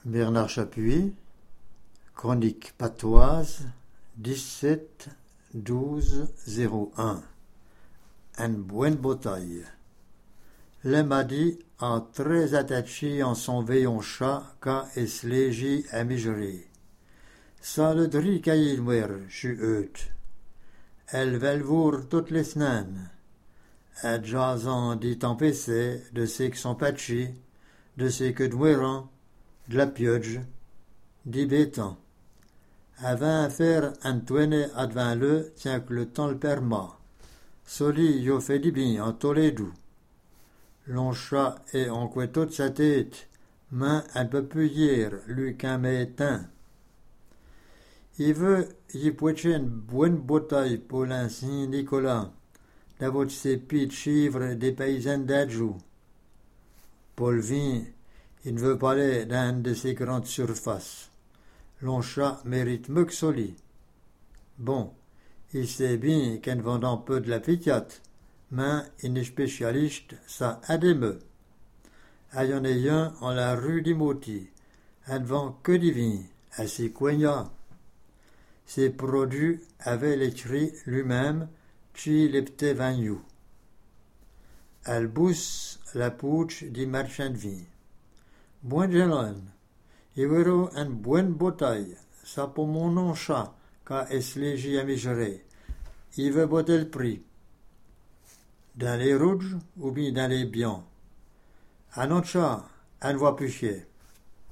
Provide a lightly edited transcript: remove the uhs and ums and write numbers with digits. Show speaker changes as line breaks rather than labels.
Bernard Chapuis, Chronique patoise, 17-12-01. Un bonne bataille. Le m'a dit en très attaché en son veillon chat quand es légi à migerer. Ça le dri caïd muer, chu eut. Elle velvour toutes les semaines. À jason dit empêché de ce que sont patchi, de ce que d'mueran, de la pioge, dit béton. Avant faire Antoine advint le, tient que le temps le permet. Soli yo fait du bien en Toledo. L'on chat et on couette toute sa tête, mais un peu plus hier, lui qu'un métain. Il veut y pocher une bonne bataille pour l'ancien Nicolas, d'avoir ses pieds de chivres des paysans d'Adjou. Paul vin, il ne veut pas aller dans de ces grandes surfaces. L'on chat mérite mieux que Soli. Bon, il sait bien qu'en vendant peu de la pitiate, mais il est spécialiste, ça adémeux. Ayant ayant en la rue du Moti, elle vend que du vin, à ses coignats. Ses produits avaient écrit lui-même, chez les petits vignoux. Elle bousse la pouche du marchand de vin. Bon jeune, il verra une bonne bouteille, ça pour mon nom chat, quand est léger à migerer. Il veut botter le prix. Dans les rouges ou bien dans les biens. À notre chat, elle ne voit plus chier.